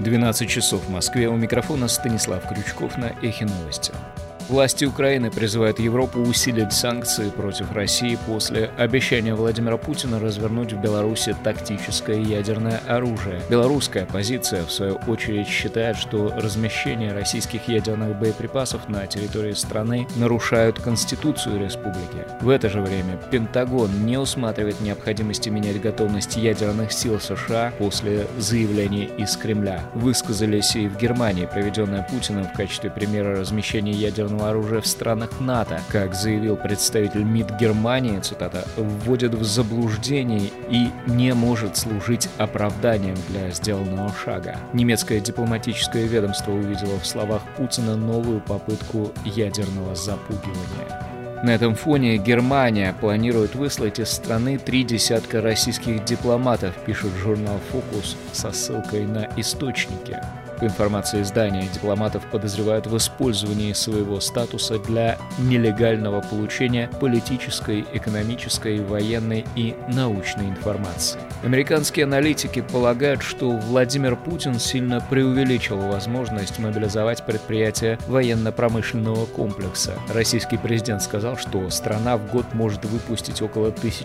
12 часов в Москве. У микрофона Станислав Крючков на Эхе Новости. Власти Украины призывают Европу усилить санкции против России после обещания Владимира Путина развернуть в Беларуси тактическое ядерное оружие. Белорусская оппозиция, в свою очередь, считает, что размещение российских ядерных боеприпасов на территории страны нарушают Конституцию республики. В это же время Пентагон не усматривает необходимости менять готовность ядерных сил США после заявлений из Кремля. Высказались и в Германии, проведенная Путиным в качестве примера размещения ядерного оружия в странах НАТО. Как заявил представитель МИД Германии, цитата, «вводит в заблуждение и не может служить оправданием для сделанного шага». Немецкое дипломатическое ведомство увидело в словах Путина новую попытку ядерного запугивания. На этом фоне Германия планирует выслать из страны 30 российских дипломатов, пишет журнал «Фокус» со ссылкой на источники. По информации издания, дипломатов подозревают в использовании своего статуса для нелегального получения политической, экономической, военной и научной информации. Американские аналитики полагают, что Владимир Путин сильно преувеличил возможность мобилизовать предприятия военно-промышленного комплекса. Российский президент сказал, что страна в год может выпустить около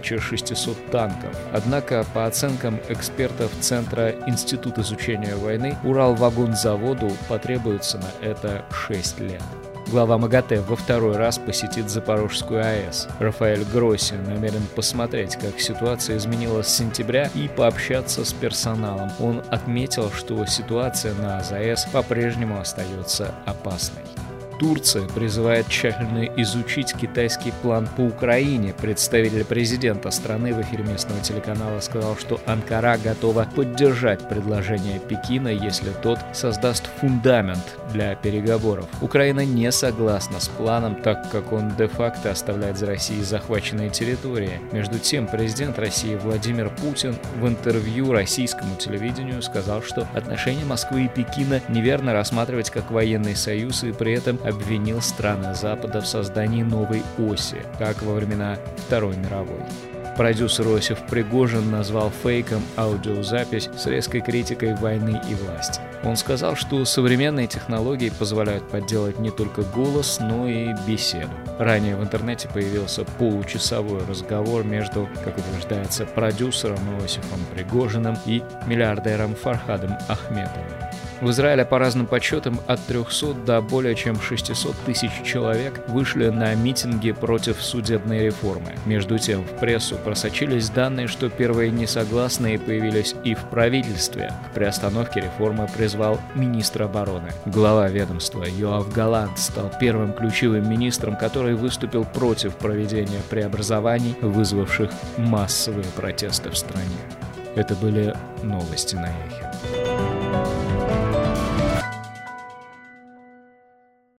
1600 танков. Однако, по оценкам экспертов Центра Институт изучения войны, Уралвагонзаводу потребуется на это 6 лет. Глава МАГАТЭ во второй раз посетит Запорожскую АЭС. Рафаэль Гросси намерен посмотреть, как ситуация изменилась с сентября, и пообщаться с персоналом. Он отметил, что ситуация на АЗАЭС по-прежнему остается опасной. Турция призывает тщательно изучить китайский план по Украине. Представитель президента страны в эфире местного телеканала сказал, что Анкара готова поддержать предложение Пекина, если тот создаст фундамент для переговоров. Украина не согласна с планом, так как он де-факто оставляет за Россией захваченные территории. Между тем, президент России Владимир Путин в интервью российскому телевидению сказал, что отношения Москвы и Пекина неверно рассматривать как военный союз, и при этом обвинил страны Запада в создании новой оси, как во времена Второй мировой. Продюсер Иосиф Пригожин назвал фейком аудиозапись с резкой критикой войны и власти. Он сказал, что современные технологии позволяют подделать не только голос, но и беседу. Ранее в интернете появился получасовой разговор между, как утверждается, продюсером Иосифом Пригожиным и миллиардером Фархадом Ахметовым. В Израиле, по разным подсчетам, от 300 до более чем 600 тысяч человек вышли на митинги против судебной реформы. Между тем, в прессу просочились данные, что первые несогласные появились и в правительстве. К приостановке реформы призвал министр обороны. Глава ведомства Йоав Галант стал первым ключевым министром, который выступил против проведения преобразований, вызвавших массовые протесты в стране. Это были новости на Эхе.